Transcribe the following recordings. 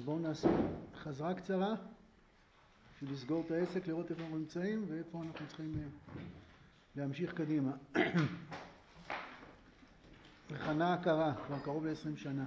בואו נעשה חזרה קצרה, בשביל לסגור את העסק, לראות איפה אנחנו נמצאים ואיפה אנחנו צריכים להמשיך קדימה. הכנה הכרה, כבר קרוב ל-20 שנה.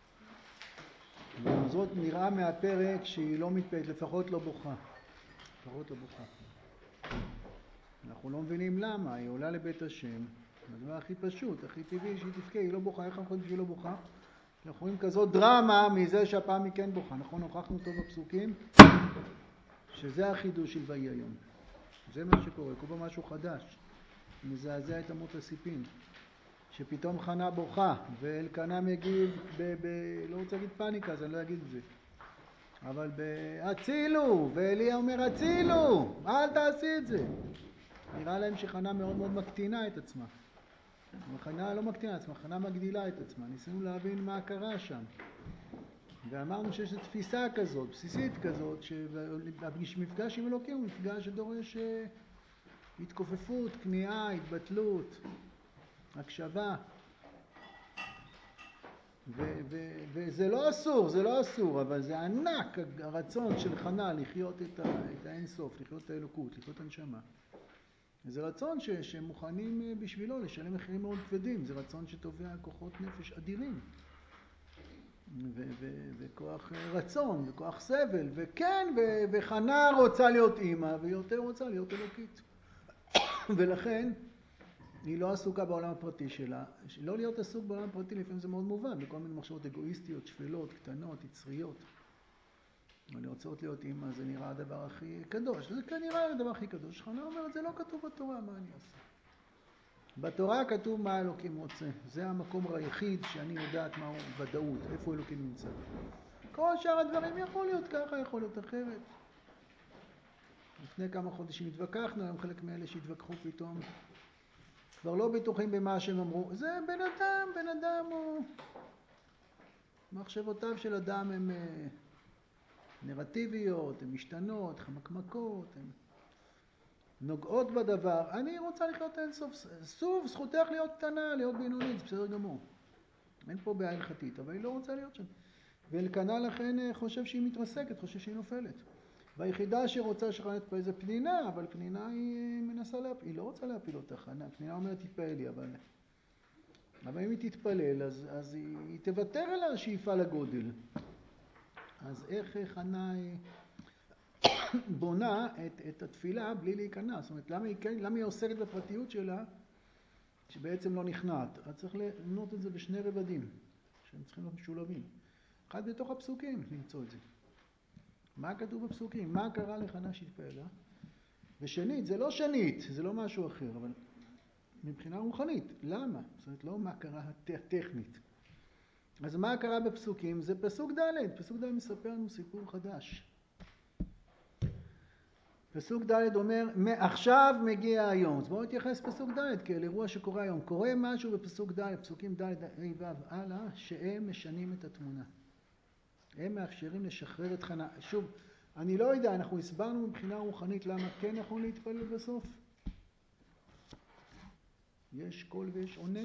זאת נראה מהפרק שהיא לא מתפעלת, לפחות לא בוכה. לפחות לא בוכה. אנחנו לא מבינים למה, היא עולה לבית השם. הדבר הכי פשוט, הכי טבעי שהיא תבכה, היא לא בוכה. איך אנחנו חושבים שהיא לא בוכה? אנחנו רואים כזאת דרמה מזה שהפעם היא כן בוכה. נכון, הוכחנו טוב בפסוקים שזה החידוש של ויהי היום. זה מה שקורה, קורה משהו חדש. מזעזע את אמות הסיפים. שפתאום חנה בוכה, ואלקנה מגיב לא רוצה להגיד פאניקה, אז אני לא אגיד את זה. אבל הצילו, ואליה אומר הצילו, אל תעשי את זה. נראה להם שחנה מאוד מאוד מקטינה את עצמה. חנה לא מקטינה את עצמה, חנה מגדילה את עצמה. ניסינו להבין מה קרה שם. ואמרנו שיש תפיסה כזאת, בסיסית כזאת, שמפגש עם אלוקים הוא מפגש שדורש התכופפות, כניעה, התבטלות, הקשבה. וזה לא אסור, זה לא אסור, אבל זה ענק הרצון של חנה לחיות את האינסוף, לחיות את האלוקות, לחיות את הנשמה. זה רצון שמוכנים בשבילו לשלם מחירים מאוד כבדים, זה רצון שתובע כוחות נפש אדירים. וכוח רצון, וכוח סבל, וכן, וחנה רוצה להיות אימא, והיא יותר רוצה להיות אלוקית. ולכן, היא לא עסוקה בעולם הפרטי שלה. לא להיות עסוק בעולם הפרטי לפעמים זה מאוד מובן, בכל מיני מחשבות אגואיסטיות, שפלות, קטנות, יצריות. אני רוצה להיות אימא, זה נראה הדבר הכי קדוש. זה כנראה הדבר הכי קדוש. חנה אומרת, זה לא כתוב בתורה, מה אני אעשה? בתורה כתוב מה אלוקים רוצה. זה המקום היחיד שאני יודעת מהו ודאות, איפה אלוקים נמצא. כל שאר הדברים יכול להיות ככה, יכול להיות אחרת. לפני כמה חודשים התווכחנו, היום חלק מאלה שהתווכחו פתאום כבר לא בטוחים במה שהם אמרו. זה בן אדם הוא... מחשבותיו של אדם הן נרטיביות, הן משתנות, חמקמקות, הן נוגעות בדבר. אני רוצה לחיות אינסוף. סוף, זכותך להיות קטנה, להיות בינונית, זה בסדר גמור. אין פה בעיה הלכתית, אבל היא לא רוצה להיות שם. ואלקנה לכן חושב שהיא מתרסקת, חושב שהיא נופלת. והיחידה שרוצה שחנה תתפעל זה פנינה, אבל פנינה היא מנסה להפיל, היא לא רוצה להפיל אותה חנה. פנינה אומרת תתפעל לי, אבל אם היא תתפלל, אז היא תוותר על השאיפה לגודל. אז איך חנה בונה את התפילה בלי להיכנע? זאת אומרת, למה היא עוסקת בפרטיות שלה שבעצם לא נכנעת? אז צריך לבנות את זה בשני רבדים, שהם צריכים להיות משולבים. אחד בתוך הפסוקים למצוא את זה. מה כתוב בפסוקים? מה קרה לחנה שהתפעלה? ושנית, זה לא שנית, זה לא משהו אחר, אבל מבחינה רוחנית, למה? זאת אומרת, לא מה קרה הטכנית. אז מה קרה בפסוקים? זה פסוק ד'. פסוק ד' מספר לנו סיפור חדש. פסוק ד' אומר, עכשיו מגיע היום. אז בואו נתייחס פסוק ד' כאל אירוע שקורה היום. קורה משהו בפסוק ד', פסוקים ד' ו' הלאה, שהם משנים את התמונה. הם מאפשרים לשחרר את חנה. שוב, אני לא יודע, אנחנו הסברנו מבחינה רוחנית למה כן נכון להתפלל בסוף. יש קול ויש עונה.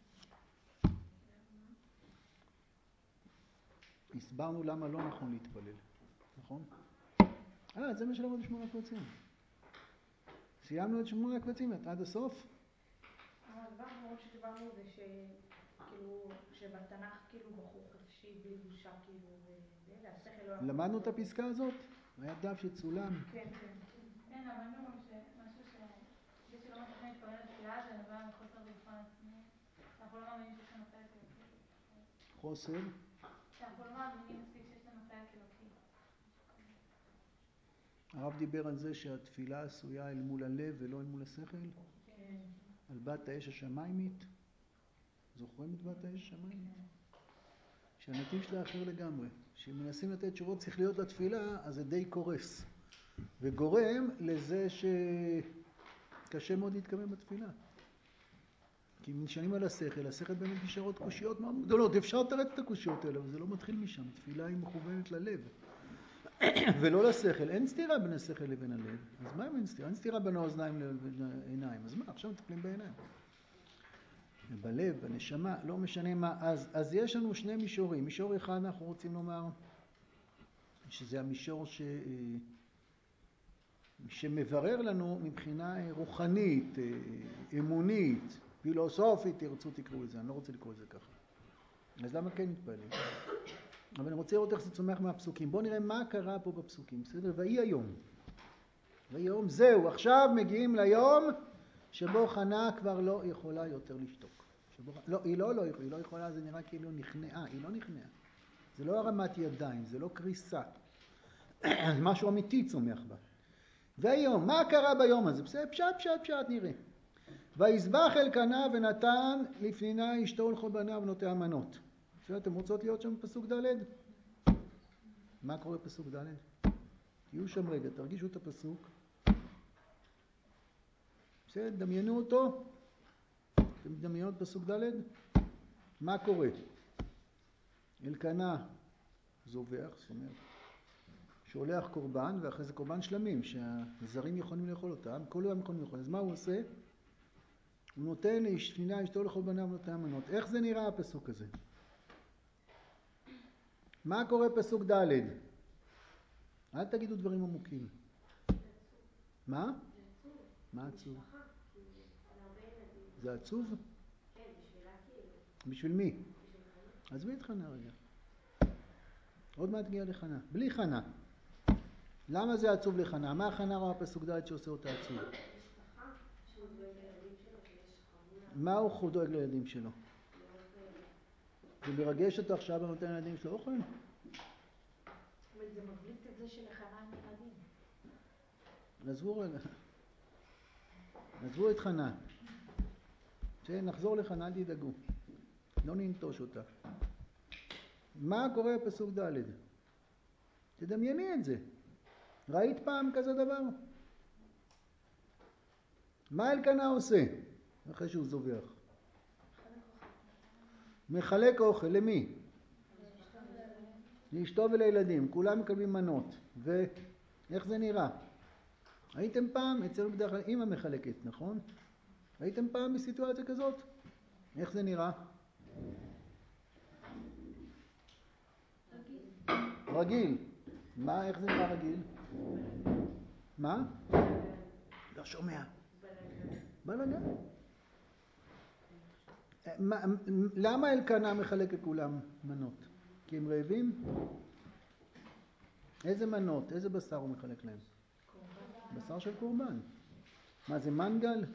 הסברנו למה לא נכון להתפלל, נכון? זה מה שלמוד בשמונה קבצים. סיימנו את שמונה קבצים עד הסוף? הדבר האחרון שדיברנו זה שכאילו, שבתנ"ך כאילו בחור חופשי בלי בושה כאילו, והשכל לא... למדנו את הפסקה הזאת? היה דף שצולם. כן. כן, אבל אני רואה שמשהו זה שלא מצליחים להתפלל לתפילה זה נובע מחוסר ביטחון עצמי. אנחנו לא מאמינים שיש לנו חלק אלוקי. חוסר? שאנחנו לא מאמינים מספיק שיש לנו חלק אלוקי. הרב דיבר על זה שהתפילה עשויה אל מול הלב ולא אל מול השכל. כן. על בת האש השמיימית. זוכרים את בת האש השמיימית? שהנתיב שלה אחר לגמרי. כשמנסים לתת תשובות שכליות לתפילה, אז זה די קורס. וגורם לזה שקשה מאוד להתקבל בתפילה. כי אם נשענים על השכל, השכל באמת נשארות קושיות מאוד גדולות. אפשר לתרץ את הקושיות האלה, אבל זה לא מתחיל משם. תפילה היא מכוונת ללב. ולא לשכל. אין סתירה בין השכל לבין הלב. אז מה אם אין סתירה? אין סתירה בין האוזניים לבין העיניים. אז מה? עכשיו מטפלים בעיניים. בלב, בנשמה, לא משנה מה. אז יש לנו שני מישורים. מישור אחד אנחנו רוצים לומר שזה המישור שמברר לנו מבחינה רוחנית, אמונית, פילוסופית, תרצו תקראו את זה, אני לא רוצה לקרוא את זה ככה. אז למה כן נתפעלים? אבל אני רוצה לראות איך זה צומח מהפסוקים. בואו נראה מה קרה פה בפסוקים, בסדר? ויהי היום. ויהי היום, זהו, עכשיו מגיעים ליום שבו חנה כבר לא יכולה יותר לשתוק. לא, היא לא יכולה, זה נראה כאילו נכנעה, היא לא נכנעה. זה לא הרמת ידיים, זה לא קריסה. זה משהו אמיתי צומח בה. והיום, מה קרה ביום הזה? בסדר, פשט, נראה. ויזבח אלקנה ונתן לפנינה אשתו ולכל בניה ובנותיה מנות. בסדר, אתם רוצות להיות שם בפסוק ד'? מה קורה בפסוק ד'? תהיו שם רגע, תרגישו את הפסוק. בסדר, דמיינו אותו. אתם מדמיינות פסוק ד'? מה קורה? אלקנה זובח, זאת אומרת, שולח קורבן, ואחרי זה קורבן שלמים, שהזרים יכולים לאכול אותם, כל יום יכולים לאכול. אז מה הוא עושה? הוא נותן לפנינה אשתו לכל בניו ובנותיה מנות. איך זה נראה הפסוק הזה? מה קורה פסוק ד'? אל תגידו דברים עמוקים. מה? מה עצוב? זה עצוב? כן, בשבילה כאילו. בשביל מי? בשביל חנה. עזבי את חנה רגע. עוד מעט תגיע לחנה. בלי חנה. למה זה עצוב לחנה? מה חנה רואה פסוק ד' שעושה אותה עצוב? משפחה, שהוא דואג לילדים שלו, שיש חמולה. מה הוא דואג לילדים שלו? זה מרגש אותו עכשיו ונותן לילדים שלו אוכל? אבל זה מבליט את זה שלחנה אין ילדים. עזבו רגע. עזבו את חנה. נחזור לחנה, אל תדאגו. לא ננטוש אותה. מה קורה בפסוק ד'? תדמייני את זה. ראית פעם כזה דבר? מה אלקנה עושה אחרי שהוא זובח? מחלק אוכל. למי? לאשתו ולילדים. כולם מקבלים מנות. ואיך זה נראה? הייתם פעם, אצלנו בדרך כלל אמא מחלקת, נכון? הייתם פעם בסיטואציה כזאת? איך זה נראה? רגיל. מה, איך זה נראה רגיל? מה? לא שומע. בלגן. למה אלקנה מחלק לכולם מנות? כי הם רעבים? איזה מנות? איזה בשר הוא מחלק להם? בשר של קורבן. מה זה מנגל?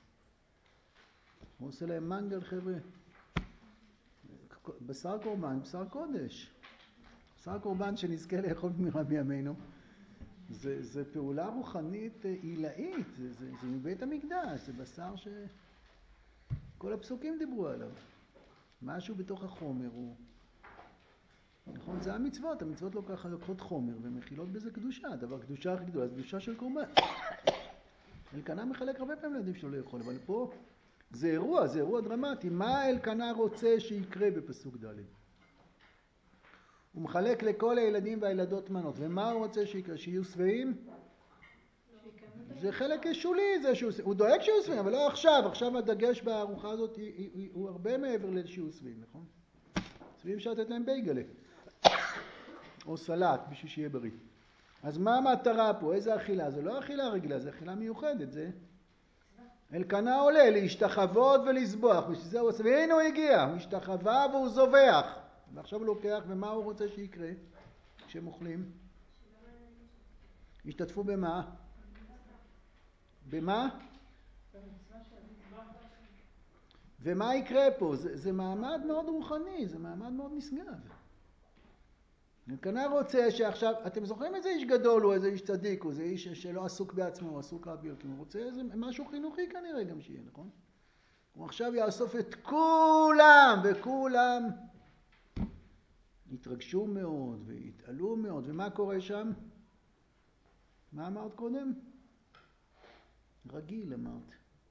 הוא עושה להם מנגל, חבר'ה. בשר קורבן, בשר קודש. בשר קורבן שנזכה לאכול במהרה בימינו. זה פעולה רוחנית עילאית, זה מבית המקדש, זה בשר שכל הפסוקים דיברו עליו. משהו בתוך החומר הוא... נכון, זה המצוות לא ככה לוקחות חומר ומכילות בזה קדושה, הדבר קדושה הכי גדולה, זה קדושה של קורבן. אלקנה מחלק הרבה פעמים לילדים שלו לאכול, אבל פה זה אירוע דרמטי. מה אלקנה רוצה שיקרה בפסוק ד'? הוא מחלק לכל הילדים והילדות מנות, ומה הוא רוצה שיקרה? שיהיו שבעים? זה חלק שולי, הוא דואג שיהיו שבעים, אבל לא עכשיו הדגש בארוחה הזאת הוא הרבה מעבר לשיהיו שבעים, נכון? שבעים אפשר לתת להם בייגלה או סלט בשביל שיהיה בריא. אז מה המטרה פה? איזה אכילה? זה לא אכילה רגילה, זה אכילה מיוחדת. זה אלקנה עולה להשתחוות ולסבוח, בשביל זה הוא עושה, והנה הוא הגיע, הוא השתחווה והוא זובח, ועכשיו הוא לוקח, ומה הוא רוצה שיקרה כשהם אוכלים? השתתפו במה? במה? ומה יקרה פה? זה מעמד מאוד רוחני, זה מעמד מאוד נשגב. אלקנה רוצה שעכשיו, אתם זוכרים איזה איש גדול הוא, איזה איש צדיק, הוא איזה איש שלא עסוק בעצמו, הוא עסוק רק באלוקים, הוא רוצה איזה משהו חינוכי כנראה גם שיהיה, נכון? הוא עכשיו יאסוף את כולם, וכולם יתרגשו מאוד ויתעלו מאוד. ומה קורה שם? מה אמרת קודם? רגיל אמרת.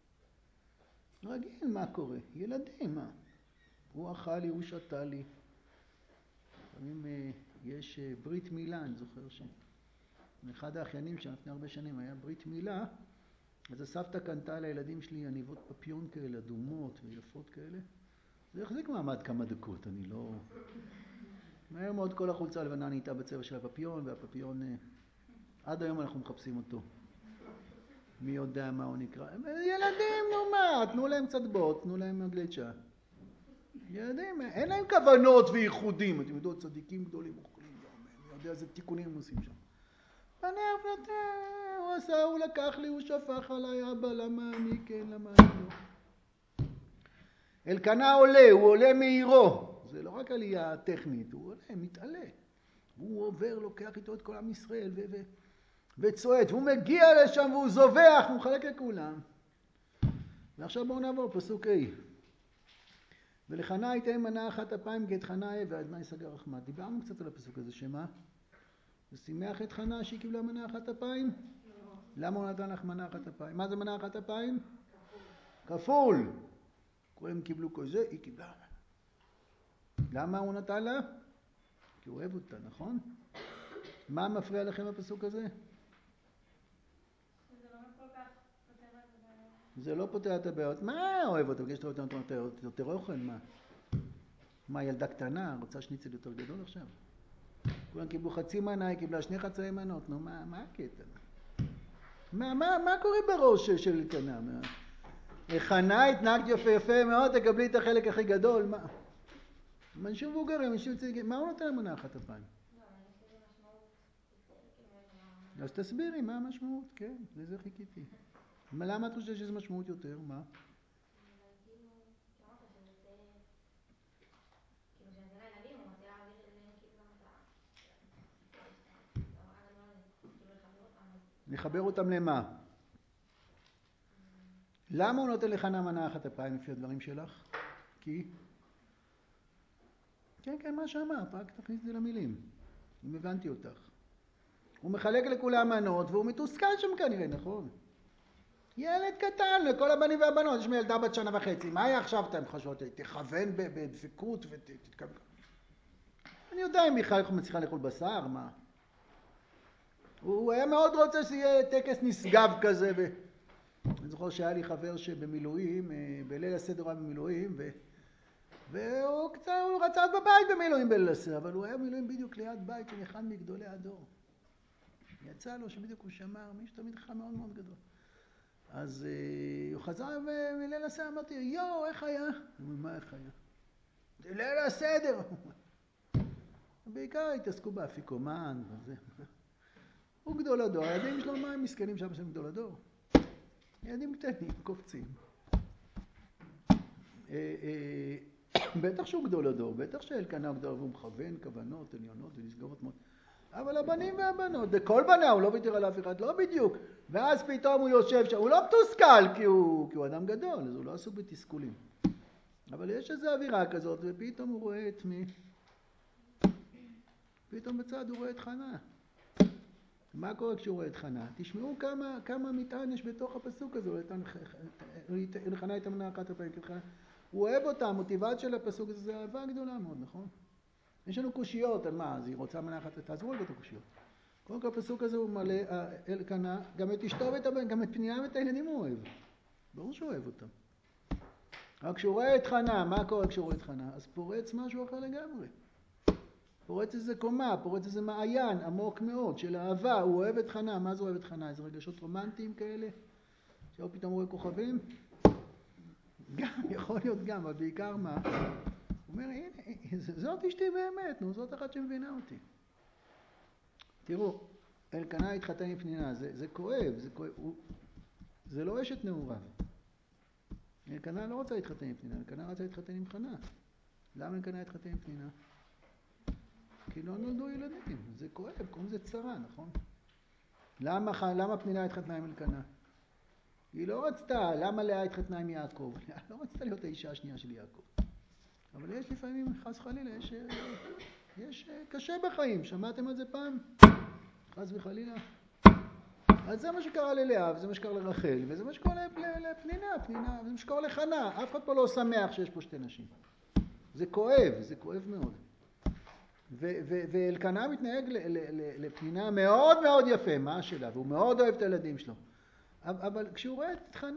רגיל, מה קורה? ילדים, מה? הוא אכל לי, הוא שתה לי. לפעמים יש ברית מילה, אני זוכר אחד האחיינים שלפני הרבה שנים היה ברית מילה, אז הסבתא קנתה לילדים שלי עניבות פפיון כאלה, אדומות ויפות כאלה. זה החזיק מעמד כמה דקות, אני מהר מאוד כל החולצה הלבנה נהייתה בצבע של הפפיון, והפפיון, עד היום אנחנו מחפשים אותו. מי יודע מה הוא נקרא? ילדים, נו מה, תנו להם קצת בוט, תנו להם מדלצ'ה. ילדים, אין להם כוונות וייחודים. אתם יודעים, צדיקים גדולים אוכלים, אני יודע איזה תיקונים הם עושים שם. הוא עשה, הוא לקח לי, הוא שפך עליי, אבא, למה אני כן, למה אני לא. אלקנה עולה, הוא עולה מעירו. זה לא רק עלייה טכנית, הוא עולה, מתעלה. הוא עובר, לוקח איתו את כל עם ישראל וצועד, והוא מגיע לשם והוא זובח, הוא מחלק לכולם. ועכשיו בואו נעבור, פסוק A. ולחנה הייתה מנה אחת אפיים כי את חנה ואדוני סגר רחמה. דיברנו קצת על הפסוק הזה, שמה? זה שימח את חנה שהיא קיבלה מנה אחת אפיים? לא. למה הוא נתן לך מנה אחת אפיים? מה זה מנה אחת אפיים? כפול. כולם קיבלו כל זה, היא קיבלה. למה הוא נתן לה? כי הוא אוהב אותה, נכון? מה מפריע לכם בפסוק הזה? זה לא פותר את הבעיות. מה אוהב אותה? יש לו יותר אוכל, מה? מה, ילדה קטנה? רוצה שניצל יותר גדול עכשיו? כולם קיבלו חצי מנה, היא קיבלה 2 חצאי מנות. נו, מה הקטע? מה קורה בראש של אלקנה? חנה, התנהגת יפה מאוד, תקבלי את החלק הכי גדול. מה? אנשים מבוגרים, אנשים צעירים, מה הוא נותן למנה אחת אפיים? לא, יש לזה משמעות. אז תסבירי מה המשמעות, כן, לזה חיכיתי. למה את חושבת שזה משמעות יותר? מה? כאילו שנתן לילדים, הוא רוצה להעביר אליהם כאילו לחבר אותם למה? למה הוא נותן לחנה מנה אחת אפיים לפי הדברים שלך? כי? כן, מה שאמרת, רק תכניס את זה למילים. אם הבנתי אותך. הוא מחלק לכולם מנות והוא מתוסכל שם כנראה, נכון? ילד קטן לכל הבנים והבנות, יש מילדה בת 1.5 שנה. מה היה עכשיו אתם חושבות? תכוון בדבקות ותתקבל. אני יודע אם בכלל מצליחה לאכול בשר, מה? הוא היה מאוד רוצה שיהיה טקס נשגב כזה. אני זוכר שהיה לי חבר שבמילואים, בליל הסדר הוא היה במילואים, והוא רצה בבית במילואים בליל הסדר, אבל הוא היה במילואים בדיוק ליד בית של אחד מגדולי הדור. יצא לו שבדיוק הוא שמר, מישהו תמיד חכם מאוד מאוד גדול. אז הוא חזר מליל הסדר, אמרתי, יו, איך היה? מה איך היה? זה ליל הסדר. בעיקר התעסקו באפיקומן וזה. הוא גדול הדור, הילדים שלו מה הם מסכנים שם של גדול הדור? ילדים קטנים, קופצים. בטח שהוא גדול הדור, בטח שאלקנה הוא גדול, והוא מכוון כוונות עליונות ולסגורות מאוד. אבל הבנים והבנות, כל בנה, הוא לא ויתר על אף אחד, לא בדיוק. ואז פתאום הוא יושב שם, הוא לא מתוסכל כי הוא אדם גדול, אז הוא לא עסוק בתסכולים. אבל יש איזו אווירה כזאת, ופתאום הוא רואה את מי? פתאום בצד הוא רואה את חנה. מה קורה כשהוא רואה את חנה? תשמעו כמה מטען יש בתוך הפסוק הזה. לחנה את המנה אחת הפעמים. הוא אוהב אותה, המוטיבציה של הפסוק הזה זה אהבה גדולה מאוד, נכון? יש לנו קושיות, מה? אז היא רוצה מנה אחת, תעזרו על את הקושיות. קודם כל הפסוק הזה הוא מלא אלקנה, גם את אשתו ואת הבן, גם את פנייה ואת הילדים הוא אוהב. ברור שהוא אוהב אותם. אבל כשהוא רואה את חנה, מה קורה כשהוא רואה את חנה? אז פורץ משהו אחר לגמרי. פורץ איזה קומה, פורץ איזה מעיין עמוק מאוד של אהבה. הוא אוהב את חנה. מה זה אוהב את חנה? איזה רגשות רומנטיים כאלה? שהוא פתאום רואה כוכבים? גם, יכול להיות גם, אבל בעיקר מה? הוא אומר, הנה, זאת אשתי באמת, נו, זאת אחת שמבינה אותי. תראו, אלקנה התחתן עם פנינה, זה כואב, זה לא אשת נעוריו. אלקנה לא רוצה להתחתן עם פנינה, אלקנה רוצה להתחתן עם חנה. למה אלקנה התחתן עם פנינה? כי לא נולדו ילדים, זה כואב, קוראים זה צרה, נכון? למה פנינה התחתנה עם אלקנה? היא לא רצתה, למה לאה התחתנה עם יעקב? לאה לא רצתה להיות האישה השנייה של יעקב. אבל יש לפעמים, חס חלילה, יש קשה בחיים, שמעתם על זה פעם? חס וחלילה. אז זה מה שקרה ללאה, וזה מה שקרה לרחל, וזה מה שקורה לפנינה, וזה מה שקורה לחנה. אף אחד פה לא שמח שיש פה 2 נשים. זה כואב מאוד. ואלקנה מתנהג לפנינה מאוד מאוד יפה, מה שלה, והוא מאוד אוהב את הילדים שלו. אבל כשהוא רואה את חנה,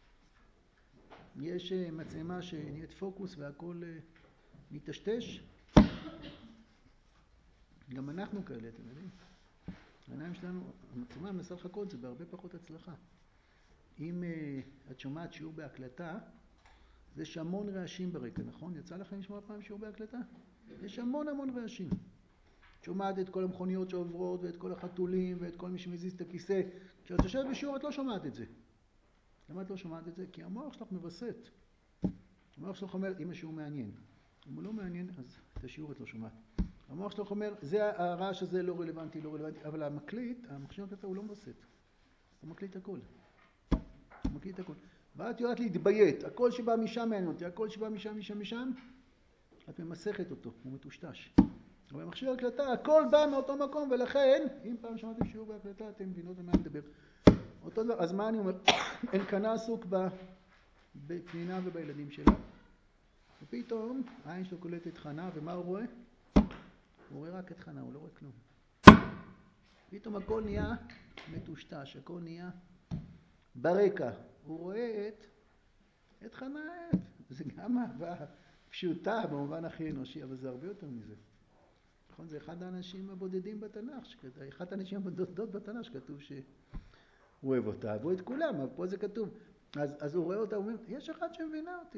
יש מצלמה שנהיית פוקוס והכל מתשתש. גם אנחנו כאלה, אתם יודעים. העיניים שלנו, המצלמה מנסה לחכות, זה בהרבה פחות הצלחה. אם את שומעת שיעור בהקלטה, יש המון רעשים ברקע, נכון? יצא לכם לשמוע פעם שיעור בהקלטה? יש המון רעשים. שומעת את כל המכוניות שעוברות, ואת כל החתולים, ואת כל מי שמזיז את הכיסא. כשאת יושבת בשיעור, את לא שומעת את זה. למה את לא שומעת את זה? כי המוח שלך מבסט. המוח שלך אומר, אם השיעור מעניין. אם הוא לא מעניין, אז את השיעור את לא שומעת. המוח שלך אומר, הרעש הזה לא רלוונטי, אבל המקליט, המכשיר הקלטה הוא לא מבסט. הוא מקליט הכל. הוא מקליט הכל. ואת יודעת להתביית, הקול שבא משם מעניין אותי, הקול שבא משם, את ממסכת אותו, הוא מטושטש. אבל במכשיר הקלטה, הכל בא מאותו מקום, ולכן, אם פעם שמעתם שיעור בהקלטה, אתם מבינות על מה אני מדבר. אותו דבר, אז מה אני אומר? אלקנה עסוק בפנינה ובילדים שלה, ופתאום העין שלו קולט את חנה, ומה הוא רואה? הוא רואה רק את חנה, הוא לא רואה כלום. פתאום הכל נהיה מטושטש, הכל נהיה ברקע. הוא רואה את חנה. זה גם אהבה פשוטה במובן הכי אנושי, אבל זה הרבה יותר מזה. נכון? זה אחד האנשים הבודדים בתנ"ך, אחד האנשים הבודדות בתנ"ך שכתוב שהוא אוהב אותה, אהבו את כולם, אבל פה זה כתוב. אז הוא רואה אותה, הוא אומר, יש אחד שמבינה אותי.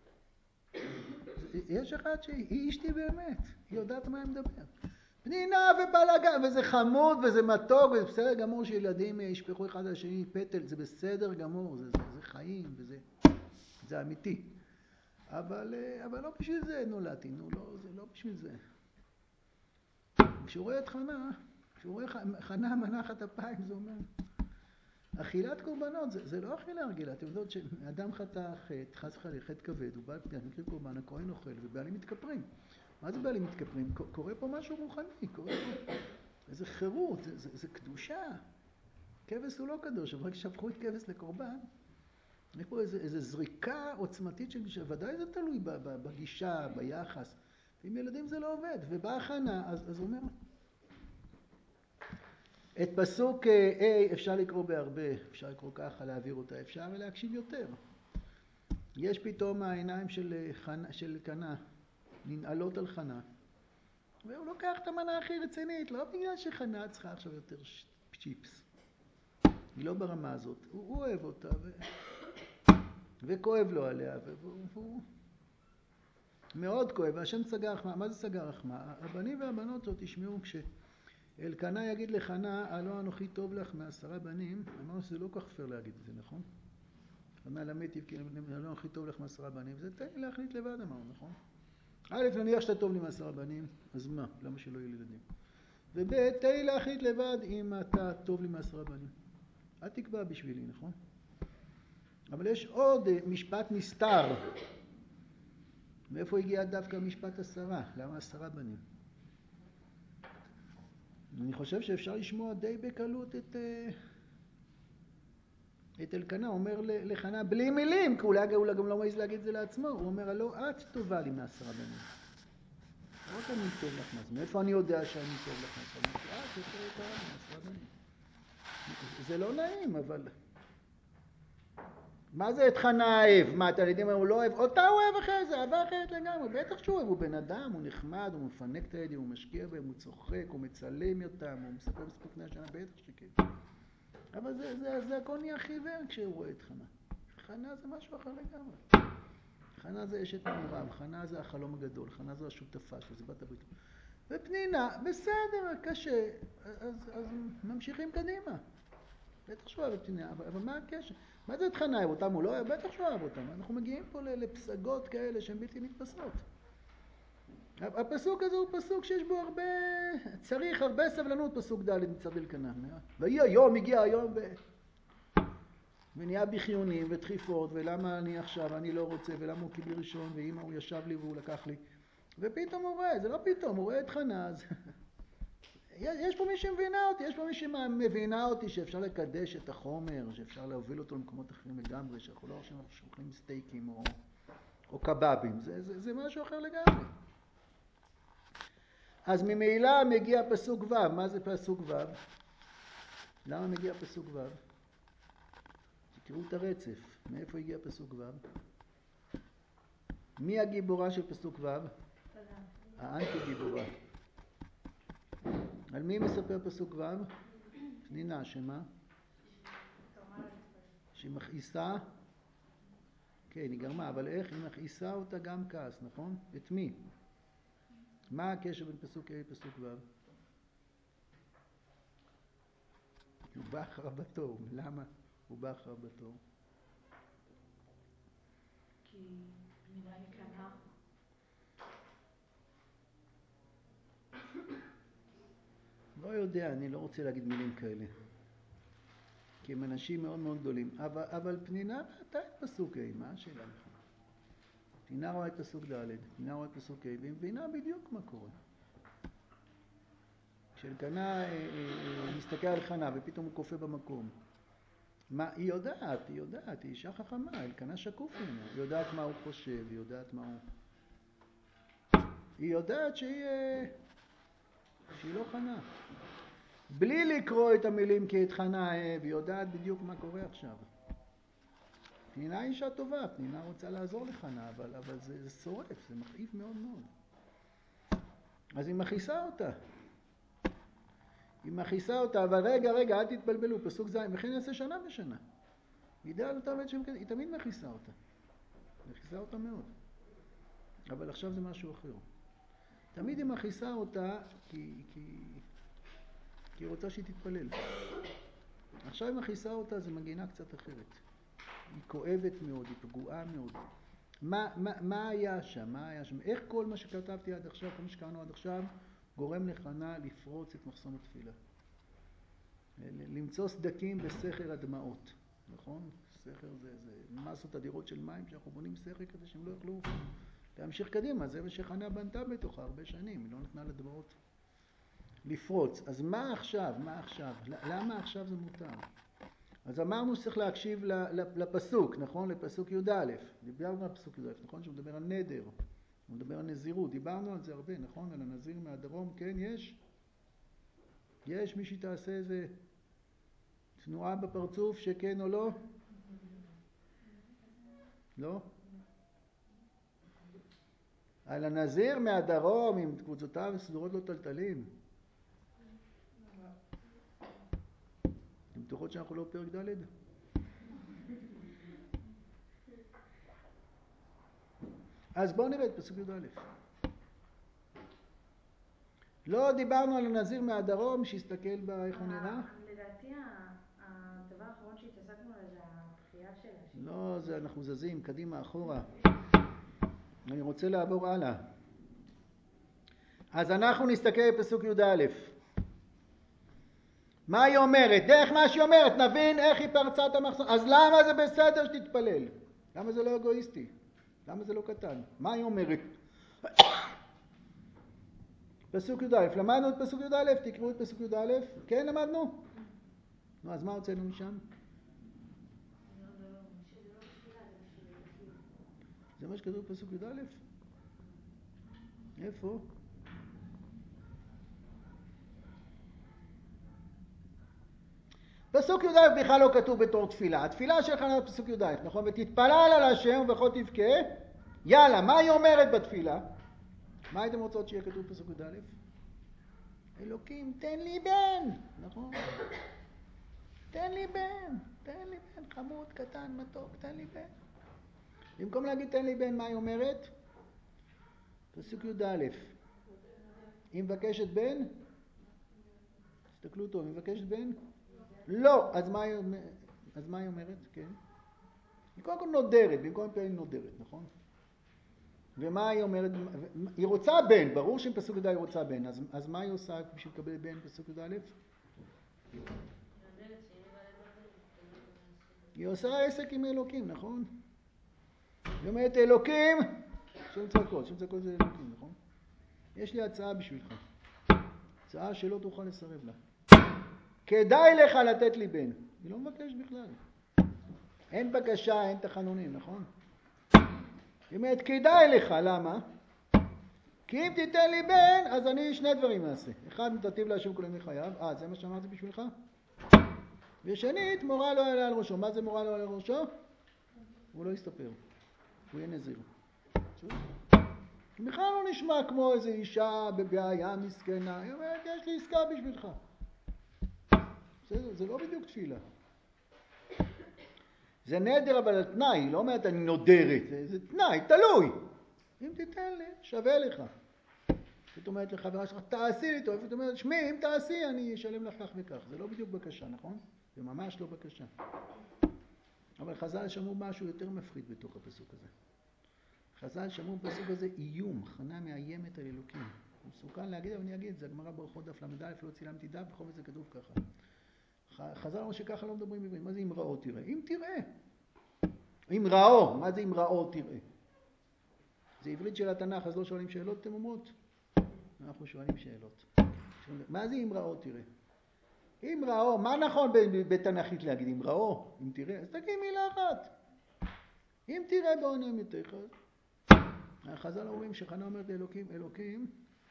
יש אחד שהיא אשתי באמת, היא יודעת מה היא מדבר. פנינה ובלגן, וזה חמוד וזה מתוק, וזה בסדר גמור שילדים ישפכו אחד על השני פטל, זה בסדר גמור, זה חיים, זה אמיתי. אבל לא בשביל זה נולדתי, זה לא בשביל זה. כשהוא רואה את חנה, כשהוא רואה חנה מנחת אפיים, זה אומר, אכילת קורבנות, זה לא אכילה רגילה. אתם יודעות שאדם חטא חטא, חס וחלילה חטא כבד, הוא בא מקריב קורבן, הכהן אוכל, ובעלים מתכפרים. מה זה בעלים מתכפרים? קורה פה משהו רוחני, קורה פה איזה חירות, זה קדושה. כבש הוא לא קדוש, אבל כשהפכו את כבש לקורבן, יש פה איזה זריקה עוצמתית של גישה, ודאי זה תלוי בגישה, ביחס. עם ילדים זה לא עובד, ובאה חנה, אז הוא אומר, את פסוק A אפשר לקרוא בהרבה, אפשר לקרוא ככה, להעביר אותה, אפשר להקשיב יותר. יש פתאום העיניים של קנה, ננעלות על חנה, והוא לוקח את המנה הכי רצינית, לא בגלל שחנה צריכה עכשיו יותר צ'יפס. היא לא ברמה הזאת, הוא אוהב אותה וכואב לו עליה, והוא מאוד כואב, והשם סגר רחמה. מה זה סגר רחמה? הבנים והבנות זאת תשמעו, כשאלקנה יגיד לחנה, הלא אנוכי טוב לך מ10 בנים, אמרנו שזה לא כך פייר להגיד את זה, נכון? חנה למד תבכי, הלא אנוכי טוב לך מ10 בנים, זה תן לי להחליט לבד, אמרנו, נכון? א', נניח שאתה טוב לי מ10 בנים, אז מה? למה שלא יהיו ילדים? וב', תן לי להחליט לבד אם אתה טוב לי מ10 בנים. אל תקבע בשבילי, נכון? אבל יש עוד משפט נסתר. מאיפה הגיע דווקא משפט 10? למה 10 בנים? אני חושב שאפשר לשמוע די בקלות את אלקנה, הוא אומר לחנה בלי מילים, כי אולי גם לא מעז להגיד את זה לעצמו, הוא אומר, לא, את טובה לי מ10 בנים. לא רק אני טוב לך מ10, מאיפה אני יודע שאני טוב לך מ10 בנים? את יותר טובה לי מ10 בנים. זה לא נעים, אבל מה זה את חנה אוהב? מה, התלמידים הוא לא אוהב? אותה הוא אוהב אחרי זה, אהבה אחרת לגמרי. בטח שהוא אוהב, הוא בן אדם, הוא נחמד, הוא מפנק את הילדים, הוא משקיע בהם, הוא צוחק, הוא מצלם אותם, הוא מספר בסיפור פני השנה, בטח שכן. אבל זה הכל נהיה חיוור כשהוא רואה את חנה. חנה זה משהו אחר לגמרי. חנה זה אשת מעורב, חנה זה החלום הגדול, חנה זה השותפה שלו, זה בת הברית. ופנינה, בסדר, קשה, אז ממשיכים קדימה. בטח שהוא אוהב את פנינה, אבל מה הקשר? מה זה את חנה אוהב אותם? הוא לא אוהב? בטח שהוא אוהב אותם. אנחנו מגיעים פה לפסגות כאלה שהן בלתי נתפסות. הפסוק הזה הוא פסוק שיש בו צריך הרבה סבלנות, פסוק ד' מצד אלקנה. ויהי היום, הגיע היום ונהיה בי חיונים ודחיפות, ולמה אני עכשיו, אני לא רוצה, ולמה הוא קיבל ראשון, ואמא הוא ישב לי והוא לקח לי. ופתאום הוא רואה, זה לא פתאום, הוא רואה את חנה, אז יש פה מי שמבינה אותי, יש פה מי שמבינה אותי שאפשר לקדש את החומר, שאפשר להוביל אותו למקומות אחרים לגמרי, שאנחנו לא שאוכלים סטייקים או קבבים, זה משהו אחר לגמרי. אז ממילא מגיע פסוק ו', מה זה פסוק ו'? למה מגיע פסוק ו'? תראו את הרצף, מאיפה הגיע פסוק ו'? מי הגיבורה של פסוק ו'? האנטי גיבורה. על מי מספר פסוק ו'? פנינה, שמה? שהיא מכעיסה? כן, היא גרמה, אבל איך? היא מכעיסה אותה גם כעס, נכון? את מי? מה הקשר בין פסוק ה' לפסוק ו'? הוא בא אחר בתור. למה הוא בא אחר בתור? כי פנינה יקנה. לא יודע, אני לא רוצה להגיד מילים כאלה. כי הם אנשים מאוד מאוד גדולים. אבל פנינה ראתה את פסוק ה', מה השאלה לך? פנינה רואה את פסוק ד', פנינה רואה את פסוק ה', והיא מבינה בדיוק מה קורה. כשאלקנה מסתכל על חנה ופתאום הוא קופא במקום. מה, היא יודעת, היא אישה חכמה, אלקנה שקוף ממנה, היא יודעת מה הוא חושב, היא יודעת מה הוא... היא יודעת שהיא לא חנה. בלי לקרוא את המילים כי את חנה אהב, היא יודעת בדיוק מה קורה עכשיו. פנינה אישה טובה, פנינה רוצה לעזור לחנה, אבל זה שורף, זה מכאיב מאוד מאוד. אז היא מכעיסה אותה. היא מכעיסה אותה, אבל רגע, אל תתבלבלו, פסוק ז', וכן יעשה שנה בשנה. ידע על אותה בית שם כזה, היא תמיד מכעיסה אותה. מכעיסה אותה מאוד. אבל עכשיו זה משהו אחר. תמיד היא מכעיסה אותה כי היא רוצה שהיא תתפלל. עכשיו היא מכעיסה אותה, זה מנגינה קצת אחרת. היא כואבת מאוד, היא פגועה מאוד. מה היה שם? איך כל מה שכתבתי עד עכשיו, כל מה שקראנו עד עכשיו, גורם לחנה לפרוץ את מחסום התפילה? למצוא סדקים בסכר הדמעות, נכון? סכר זה מסות אדירות של מים שאנחנו בונים סכר כדי שהם לא יוכלו להמשיך קדימה. זה מה שחנה בנתה בתוכה הרבה שנים, היא לא נתנה לדמעות לפרוץ. אז מה עכשיו? למה עכשיו זה מותר? אז אמרנו שצריך להקשיב לפסוק, נכון? לפסוק י"א. דיברנו על פסוק י"א, נכון? שהוא מדבר על נדר, הוא מדבר על נזירות. דיברנו על זה הרבה, נכון? על הנזיר מהדרום, כן, יש מי שתעשה איזה תנועה בפרצוף שכן או לא? לא? על הנזיר מהדרום עם קבוצותיו וסדורות לא טלטלים. אתם בטוחות שאנחנו לא פרק ד'? אז בואו נראה את פסוק י"א. לא דיברנו על הנזיר מהדרום שיסתכל איך הוא נראה? לדעתי הדבר האחרון שהתעסקנו עליו זה התחייה שלה. לא, זה אנחנו זזים קדימה אחורה. אני רוצה לעבור הלאה. אז אנחנו נסתכל בפסוק י"א. מה היא אומרת? דרך מה שהיא אומרת נבין איך היא פרצה את המחסום. אז למה זה בסדר שתתפלל? למה זה לא אגואיסטי? למה זה לא קטן? מה היא אומרת? פסוק י"א. למדנו את פסוק י"א? תקראו את פסוק י"א. כן, למדנו? נו, אז מה הוצאנו משם? זה מה שכתוב בפסוק י"א? איפה? פסוק י"א בכלל לא כתוב בתור תפילה. התפילה שלך נראה פסוק י"א, נכון? ותתפלל על השם ובכל תבכה. יאללה, מה היא אומרת בתפילה? מה הייתם רוצות שיהיה כתוב פסוק י"א? אלוקים, תן לי בן, נכון? תן לי בן, חמוד, קטן, מתוק, תן לי בן. במקום להגיד תן לי בן, מה היא אומרת? פסוק י"א. היא מבקשת בן? תסתכלו טוב, היא מבקשת בן? לא. אז מה היא אומרת? כן. היא קודם כל נודרת, במקום פעמים נודרת, נכון? ומה היא אומרת? היא רוצה בן, ברור שעם פסוק י"א היא רוצה בן, אז מה היא עושה בשביל לקבל בן פסוק י"א? היא עושה עסק עם אלוקים, נכון? היא אומרת אלוקים, שם צעקות זה אלוקים, נכון? יש לי הצעה בשבילך, הצעה שלא תוכל לסרב לה. כדאי לך לתת לי בן. היא לא מבקש בכלל, אין בקשה, אין תחנונים, נכון? היא אומרת כדאי לך, למה? כי אם תיתן לי בן, אז אני שני דברים נעשה. אחד, תטיב להשם כל ימי חייו, זה מה שאמרתי בשבילך. ושנית, מורה לא יעלה על ראשו. מה זה מורה לא יעלה על ראשו? הוא לא יסתפר, הוא יהיה נזיר. בכלל לא נשמע כמו איזו אישה בבעיה מסכנה. היא אומרת, יש לי עסקה בשבילך. זה לא בדיוק תפילה. זה נדר אבל על תנאי, היא לא אומרת אני נודרת, זה תנאי, תלוי. אם תיתן לי, שווה לך. זאת אומרת לחברה שלך, תעשי לי טוב, זאת אומרת, שמי, אם תעשי, אני אשלם לך כך וכך. זה לא בדיוק בקשה, נכון? זה ממש לא בקשה. אבל חז"ל שמעו משהו יותר מפחיד בתוך הפסוק הזה. חז"ל שמעו בפסוק הזה איום, חנה מאיימת על אלוקים. הוא מסוכן להגיד, אבל אני אגיד, זה הגמרא ברכות דף ל"א, לא צילמתי דף, בכל זה כתוב ככה. חז"ל אמרו שככה לא מדברים עברית, מה זה אם ראו תראה? אם תראה. אם ראו, מה זה אם ראו תראה? זה עברית של התנ"ך, אז לא שואלים שאלות, אתם אומרות? אנחנו שואלים שאלות. מה זה אם ראו תראה? אם ראו, מה נכון בתנ"כית להגיד? אם ראו, אם תראה, אז תגיד מילה אחת. אם תראה בעוני אמיתך. החז"ל אומרים שחנה אומרת לאלוקים, אלוקים,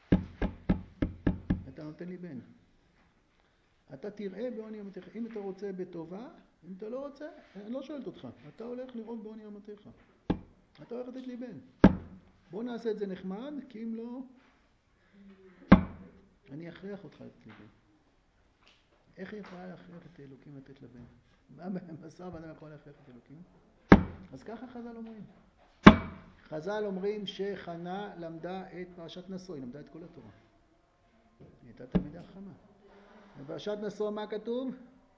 אתה נותן לי בן. אתה תראה בעוני אמיתך. אם אתה רוצה בטובה, אם אתה לא רוצה, אני לא שואלת אותך. אתה הולך לראות בעוני אמיתך. אתה הולך לתת לי בן. בוא נעשה את זה נחמד, כי אם לא, אני אכריח אותך לתת לי בן. איך היא יכולה להכריח את אלוקים לתת לבן? מה בשר ואדם יכול להכריח את אלוקים? אז ככה חז"ל אומרים. חז"ל אומרים שחנה למדה את פרשת נשוא, היא למדה את כל התורה. היא הייתה תלמידה חכמה. בפרשת נשוא מה כתוב?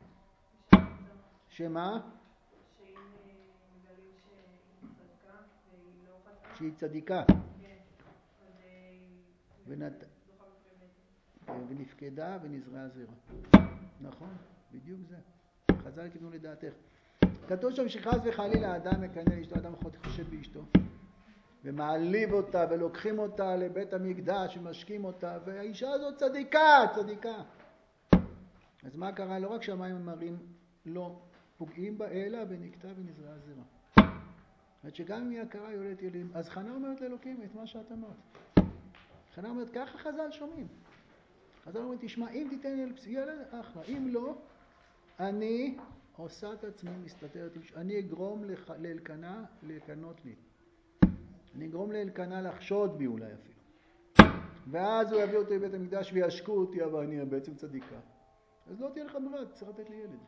שמה? שאם מגלים שהיא צדקה והיא לא חטאה. שהיא צדיקה. כן. אז זוכה בפרימטר. ונפקדה ונזרעה זרע. נכון, בדיוק זה. חז"ל כיוונו לדעתך. כתוב שם שחס וחלילה האדם מקנא אשתו, האדם חושד באשתו. ומעליב אותה ולוקחים אותה לבית המקדש ומשקים אותה, והאישה הזאת צדיקה, צדיקה. אז מה קרה? לא רק שהמים המרים לא פוגעים בה, אלא ונקטה ונזרעה זרע. זאת אומרת שגם אם היא הכרה יולדת ילדים, אז חנה אומרת לאלוקים את מה שאת אמרת. חנה אומרת, ככה חז"ל שומעים. חז"ל אומרת, תשמע, אם תיתן לי ילד, אחלה. אם לא, אני עושה את עצמי מסתתרת. אני אגרום לאלקנה לקנות לי. אני אגרום לאלקנה לחשוד בי אולי אפילו. ואז הוא יביא אותי לבית המקדש וישקו אותי, אבל אני בעצם צדיקה. אז לא תהיה לך ברירה, צריך לתת לי ילד.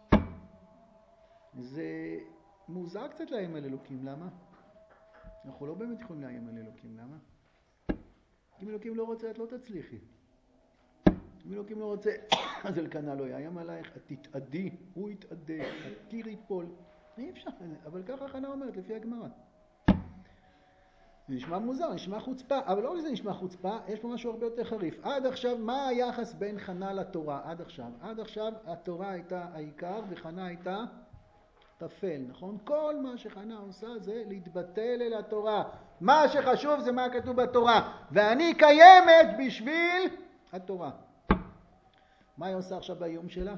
זה מוזר קצת לאיים על אלוקים, למה? אנחנו לא באמת יכולים לאיים על אלוקים, למה? אם אלוקים לא רוצה, את לא תצליחי. אם אלוקים לא רוצה, אז אלקנה לא יאיים עלייך, את תתעדי, הוא יתעדה, הקיר ייפול. אי אפשר, אבל ככה חנה אומרת לפי הגמרא. זה נשמע מוזר, נשמע חוצפה, אבל לא רק זה נשמע חוצפה, יש פה משהו הרבה יותר חריף. עד עכשיו, מה היחס בין חנה לתורה? עד עכשיו. עד עכשיו התורה הייתה העיקר וחנה הייתה תפל, נכון? כל מה שחנה עושה זה להתבטל אל התורה. מה שחשוב זה מה כתוב בתורה. ואני קיימת בשביל התורה. מה היא עושה עכשיו באיום שלה?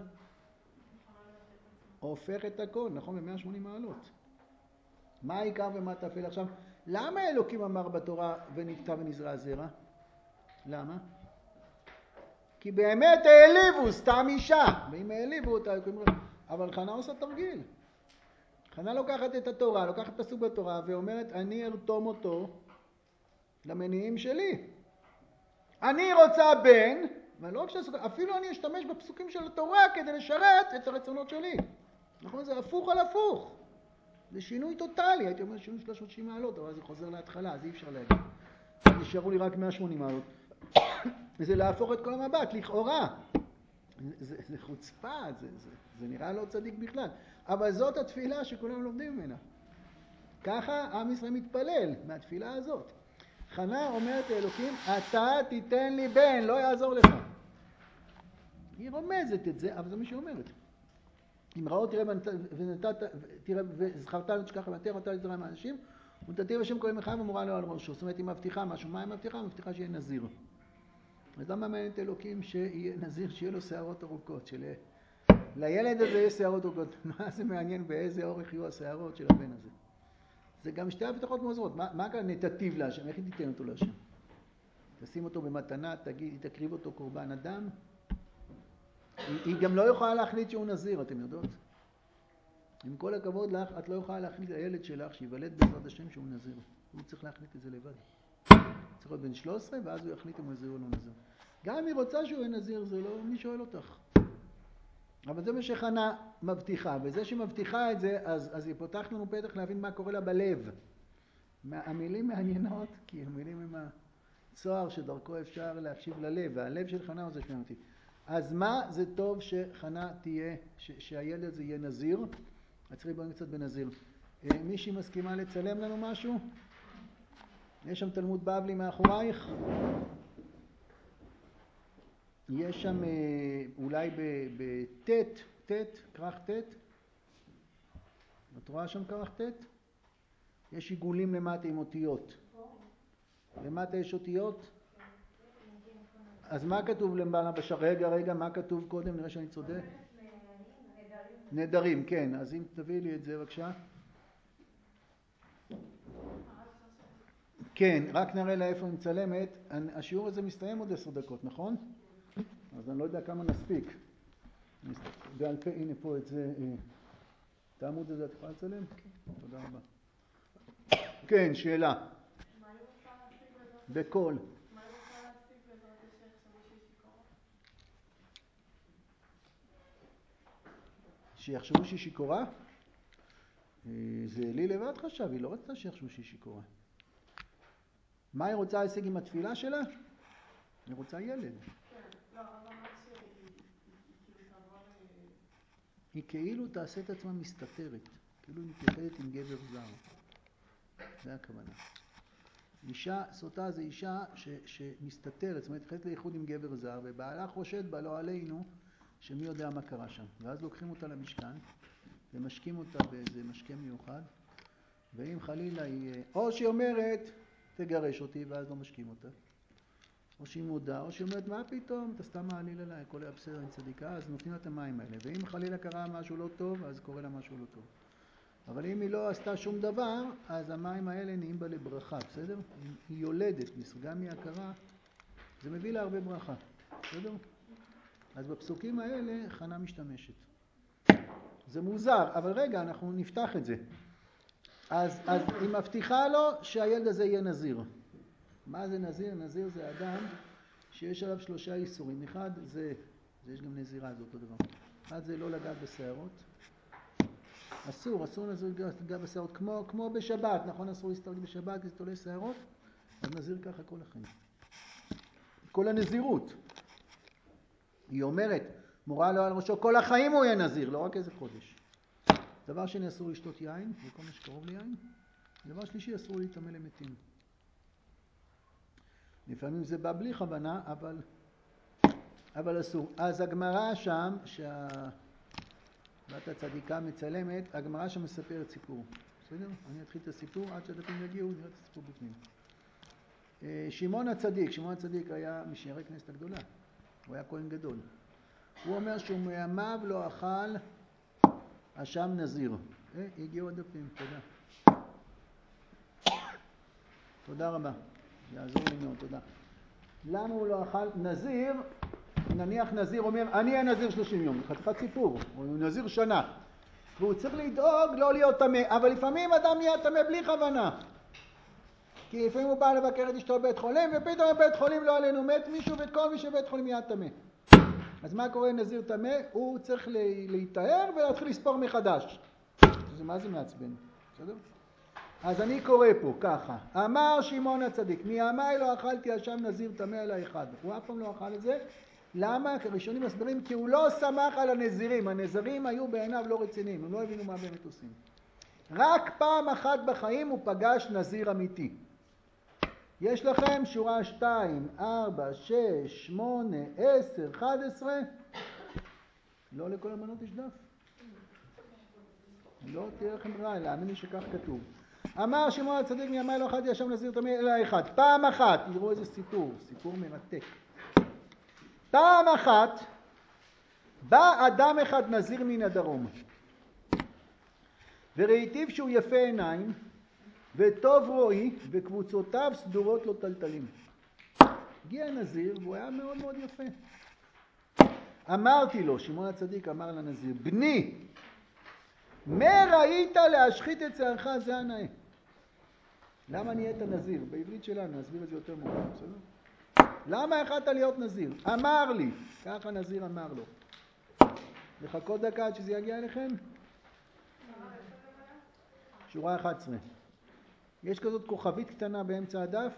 הופך את הכל, נכון? ב-180 מעלות. מה העיקר ומה תפל עכשיו? למה אלוקים אמר בתורה ונקטה ונזרע זרע? למה? כי באמת העליבו סתם אישה. ואם העליבו אותה, אבל חנה עושה תרגיל. חנה לוקחת את התורה, לוקחת פסוק בתורה ואומרת, אני ארתום אותו למניעים שלי. אני רוצה בן, ולא רק אפילו אני אשתמש בפסוקים של התורה כדי לשרת את הרצונות שלי. נכון? זה הפוך על הפוך. זה שינוי טוטלי, הייתי אומר שינוי 360 מעלות, אבל זה חוזר להתחלה, אז אי אפשר להגיד. נשארו לי רק 180 מעלות. זה להפוך את כל המבט, לכאורה. זה חוצפה, זה נראה לא צדיק בכלל. אבל זאת התפילה שכולם לומדים ממנה. ככה עם ישראל מתפלל מהתפילה הזאת. חנה אומרת לאלוקים, אתה תיתן לי בן, לא יעזור לך. היא רומזת את זה, אבל זה מה שהיא אומרת. אם ראו תראה וזכרת ותשכח ותראה אותה לזרע מהאנשים, ותתיר בשם כל ימי חייו ומורה לו על ראשו. זאת אומרת, היא מבטיחה משהו. מה היא מבטיחה? היא מבטיחה שיהיה נזיר. אז למה מעניין את אלוקים שיהיה נזיר, שיהיה לו שערות ארוכות? לילד הזה יש שערות ארוכות. מה זה מעניין באיזה אורך יהיו השערות של הבן הזה? זה גם שתי הבטחות מוזרות. מה כאן נתתיב להשם? איך היא תיתן אותו להשם? תשים אותו במתנה, תקריב אותו קורבן אדם? היא גם לא יכולה להחליט שהוא נזיר, אתם יודעות? עם כל הכבוד לך, את לא יכולה להחליט לילד שלך שיוולד בעזרת השם שהוא נזיר. הוא צריך להחליט את זה לבד. צריך להיות בן 13, ואז הוא יחליט אם הוא נזיר או לא נזיר. גם אם היא רוצה שהוא יהיה נזיר, זה לא מי שואל אותך. אבל זה מה שחנה מבטיחה, וזה שמבטיחה את זה, אז היא פותחת לנו פתח להבין מה קורה לה בלב. המילים מעניינות, כי המילים הם הצוהר שדרכו אפשר להקשיב ללב, והלב של חנה הוא זה שמעניין אותי. אז מה זה טוב שחנה תהיה, שהילד הזה יהיה נזיר? צריך בואו קצת בנזיר. מישהי מסכימה לצלם לנו משהו? יש שם תלמוד בבלי מאחורייך? יש שם אולי בתת, כרך תת? את רואה שם כרך תת? יש עיגולים למטה עם אותיות. למטה יש אותיות? אז מה כתוב למעלה רגע, מה כתוב קודם? נראה שאני צודק. נדרים, כן. אז אם תביא לי את זה בבקשה. כן, רק נראה לה איפה היא מצלמת. השיעור הזה מסתיים עוד 10 דקות, נכון? אז אני לא יודע כמה נספיק. בעל פה, הנה פה את זה. את העמוד הזה את יכולה לצלם? כן. תודה רבה. כן, שאלה. מה היא רוצה להשיג בעזרת השם? בכל. מה היא רוצה להשיג בעזרת השם שיחשבו שהיא שיכורה? שיחשבו שהיא שיכורה? זה לי לבד חשב, היא לא רצתה שיחשבו שהיא שיכורה. מה היא רוצה להשיג עם התפילה שלה? היא רוצה ילד. כן, לא, אבל מה שהיא כאילו תעבור היא כאילו תעשה את עצמה מסתתרת, כאילו היא מתייחדת עם גבר זר. זה הכוונה. אישה סוטה זה אישה שמסתתרת, זאת אומרת, מתייחדת לייחוד עם גבר זר, ובעלה חושד בה לא עלינו, שמי יודע מה קרה שם. ואז לוקחים אותה למשכן, ומשקים אותה באיזה משקה מיוחד, ואם חלילה היא, או שהיא אומרת, תגרש אותי, ואז לא משקים אותה. או שהיא מודה, או שהיא אומרת, מה פתאום, אתה סתם מעליל עליי, הכל היה בסדר, אני צדיקה, אז נותנים לה את המים האלה. ואם חלילה קרה משהו לא טוב, אז קורה לה משהו לא טוב. אבל אם היא לא עשתה שום דבר, אז המים האלה נהיים בה לברכה, בסדר? היא יולדת, גם מהכרה, זה מביא לה הרבה ברכה, בסדר? אז בפסוקים האלה חנה משתמשת. זה מוזר, אבל רגע, אנחנו נפתח את זה. אז היא מבטיחה לו שהילד הזה יהיה נזיר. מה זה נזיר? נזיר זה אדם שיש עליו 3 איסורים. אחד זה יש גם נזירה, זה אותו דבר. אחד זה לא לגעת בשערות. אסור לגעת בשערות, כמו בשבת, נכון? אסור להסתרק בשבת, כי זה תולה שערות. אז נזיר ככה כל החיים. כל הנזירות. היא אומרת, מורה לו על ראשו, כל החיים הוא יהיה נזיר, לא רק איזה חודש. דבר שני, אסור לשתות יין, וכל מה שקרוב ליין. דבר שלישי, אסור להתאמן למתים. לפעמים זה בא בלי כוונה, אבל אסור. אז הגמרא שם, שהבת הצדיקה מצלמת, הגמרא שם מספרת סיפור. בסדר? אני אתחיל את הסיפור, עד שהדפים יגיעו, נראה את הסיפור בפנים. שמעון הצדיק היה משיירי כנסת הגדולה. הוא היה כהן גדול. הוא אומר שהוא מימיו לא אכל אשם נזיר. הגיעו הדפים, תודה. תודה רבה. יעזור לי מאוד, תודה. למה הוא לא אכל? נזיר, נניח נזיר אומר, אני אהיה נזיר 30 יום, חתיכת סיפור, הוא נזיר שנה. והוא צריך לדאוג לא להיות טמא, אבל לפעמים אדם נהיה טמא בלי כוונה. כי לפעמים הוא בא לבקר את אשתו בבית חולים, ופתאום בבית חולים לא עלינו מת מישהו, ואת כל מי שבית חולים יהיה טמא. אז מה קורה נזיר טמא? הוא צריך להתאר ולהתחיל לספור מחדש. מה זה מעצבן? בסדר? אז אני קורא פה ככה, אמר שמעון הצדיק, מימיי לא אכלתי אשם נזיר טמא אלא אחד. הוא אף פעם לא אכל את זה. למה? כי ראשונים מסבירים, כי הוא לא סמך על הנזירים. הנזירים היו בעיניו לא רציניים, הם לא הבינו מה באמת עושים. רק פעם אחת בחיים הוא פגש נזיר אמיתי. יש לכם שורה 2, 4, 6, 8, 10, 11. לא לכל הבנות יש דף. לא תהיה לכם ברירה, להאמין לי שכך כתוב. אמר שמעון הצדיק, מימיי לא אכלתי אשם נזיר טמא אלא אחד. פעם אחת, תראו איזה סיפור מרתק. פעם אחת בא אדם אחד נזיר מן הדרום, וראיתיו שהוא יפה עיניים וטוב רואי, וקבוצותיו סדורות לו טלטלים. הגיע נזיר והוא היה מאוד מאוד יפה. אמרתי לו, שמעון הצדיק אמר לנזיר, בני, מה ראית להשחית את שערך זה הנאה? למה נהיית נזיר? בעברית שלנו, נסביר את זה יותר מאוחר, בסדר? למה החלטת להיות נזיר? אמר לי, ככה נזיר אמר לו. לחכות דקה עד שזה יגיע אליכם? שורה 11. יש כזאת כוכבית קטנה באמצע הדף,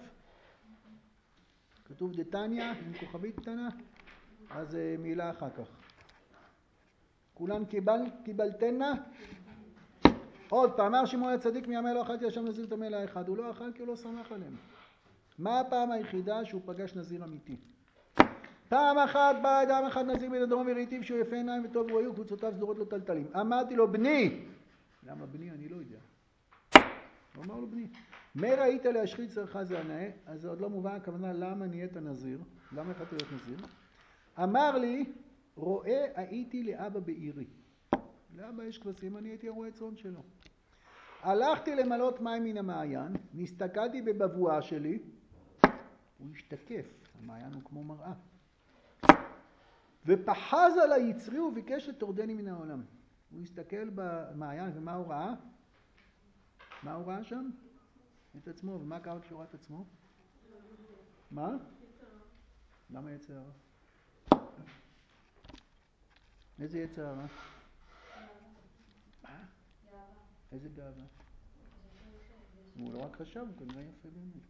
כתוב דתניא עם כוכבית קטנה, אז מילה אחר כך. כולן קיבלתנה? עוד פעם, אמר שמעון הצדיק מימי לא אכלתי השם נזיר טמא לאחד. הוא לא אכל כי הוא לא שמח עליהם. מה הפעם היחידה שהוא פגש נזיר אמיתי? פעם אחת בא אדם אחד נזיר מן הדרום וראיתיו שהוא יפה עיניים וטוב רואי וקבוצותיו סדורות לו טלטלים. אמרתי לו, בני! למה בני? אני לא יודע. הוא אמר לו, בני. מה ראית להשחית שרך זה הנאה? אז זה עוד לא מובן, הכוונה למה נהיית נזיר? למה יכולת להיות נזיר? אמר לי, רואה הייתי לאבא בעירי. לאבא יש כבשים, אני הייתי הרועה צאן שלו. הלכתי למלות מים מן המעיין, נסתכלתי בבבואה שלי, הוא השתקף, המעיין הוא כמו מראה. ופחז על היצרי וביקש שתורדני מן העולם. הוא הסתכל במעיין ומה הוא ראה? מה הוא ראה שם? את עצמו. ומה קרה כשהוא ראה את עצמו? מה? למה יצר הרע? איזה יצר הרע? מה? איזה גאווה? הוא לא רק חשב, הוא כנראה יפה באמת.